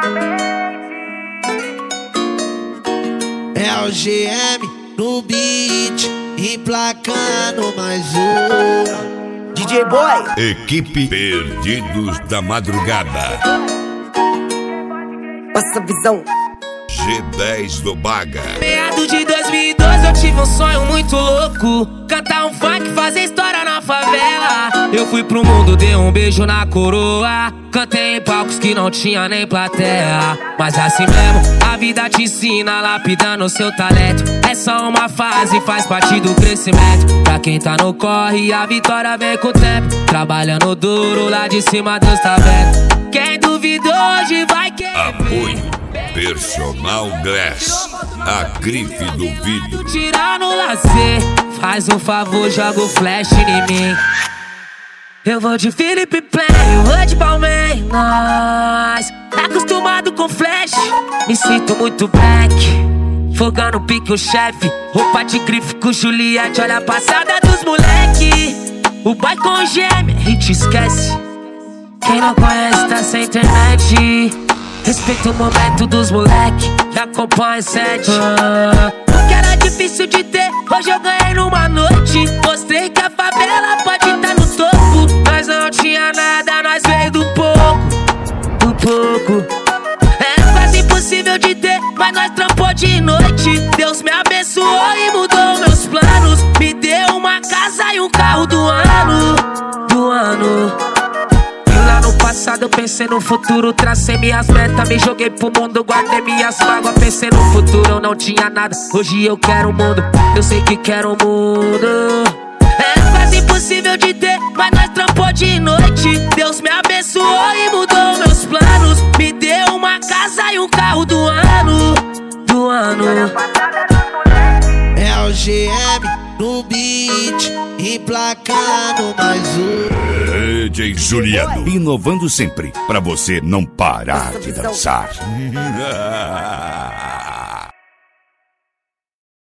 É o GM no beat, emplacando mais um. DJ Boy. Equipe Perdidos da Madrugada. Passa visão. G10 do Baga. Meados de 2012 eu tive um sonho muito louco, cantar um funk, fazer história na favela. Eu fui pro mundo, dei um beijo na coroa, cantei em palcos que não tinha nem plateia. Mas assim mesmo, a vida te ensina, lapidando seu talento. É só uma fase, faz parte do crescimento. Pra quem tá no corre, a vitória vem com o tempo. Trabalhando duro, lá de cima Deus tá vendo. Quem duvidou hoje vai querer. Apoio Personal Glass, a grife do vídeo. Tirar no lazer, faz um favor, joga o flash em mim. Eu vou de Felipe Play, eu vou de Palmeiras. Acostumado com flash, me sinto muito black. Fogando pique o chefe, roupa de grife com Juliette. Olha a passada dos moleque, o boy com gêmea, e te esquece. Quem não conhece tá sem internet. Respeita o momento dos moleque, que acompanha 7. O que era difícil de ter, hoje eu ganhei numa noite. Mostrei que a favela pode estar no topo. Nós não tinha nada, nós veio do pouco. Do pouco. É quase impossível de ter, mas nós trampou de noite. Deus me abençoou e mudou meus planos. Me deu uma casa e um carro do ano. Do ano. No passado eu pensei no futuro, tracei minhas metas, me joguei pro mundo, guardei minhas mágoas, pensei no futuro, eu não tinha nada, hoje eu quero o mundo, eu sei que quero o mundo. É quase impossível de ter, mas nós trampou de noite. Deus me abençoou e mudou meus planos. Me deu uma casa e um carro do ano. Do ano. É o GM no beat, emplacando mais um. DJ Juliano, inovando sempre, pra você não parar de dançar.